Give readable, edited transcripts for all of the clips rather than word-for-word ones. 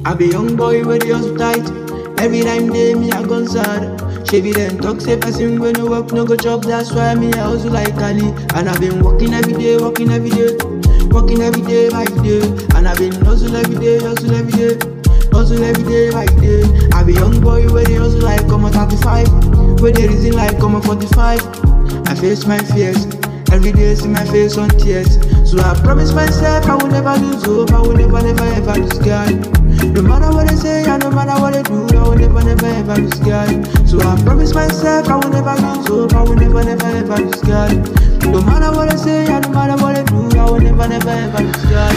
I be young boy with the hustle tight. Every time they me a gun sad. She be then talk say person when you work no go chop. That's why me a hustle like Ali. And I been working every day, working every day, working every day by day. And I been hustle every day, hustle every day, hustle every day by day. I be young boy with the hustle like I'm 35, with the reason like I'm 45. I face my fears. Every day see my face on tears. So I promise myself I will never lose hope. I will never ever lose God. No matter what they say and no matter what they do, I will never ever lose God. So I promise myself I will never lose hope. I will never ever lose God. No matter what they say and no matter what they do, I will never ever lose God.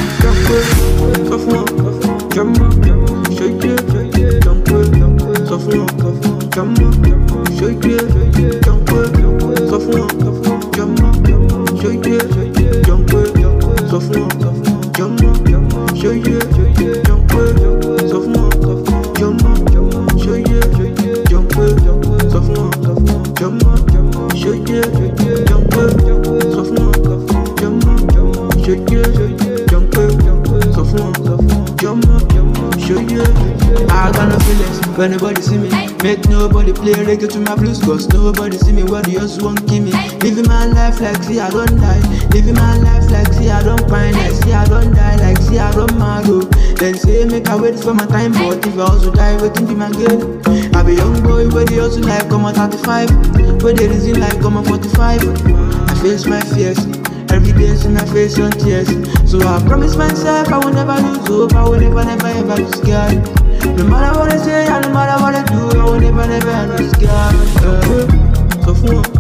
Jump up, shake it, jump up, soft up, jump up, shake it, jump up, soft up, jump up. Show you, jump up, soft up, jump up, show you, jump up, soft up, jump up, show you, jump up, soft up, jump up, show you, jump up, soft up, jump up, show you, jump up, soft up, jump up, show you. I got no feelings when nobody see me. Make nobody play reggae to my blues, cause nobody see me where the hustle won't kill me. Living my life like see I don't die. Living my life like see I don't pine. Like see I don't die, like see I don't mad. Then say make I wait for my time, but if I also die, waiting be my game. I be young boy where the hustle like I'm 35, where the reason like I'm 45. I face my fears. Every day see my face on tears. So I promise myself I will never lose hope. I will never ever lose God. No matter what I say and no matter what I do, I will never lose God. So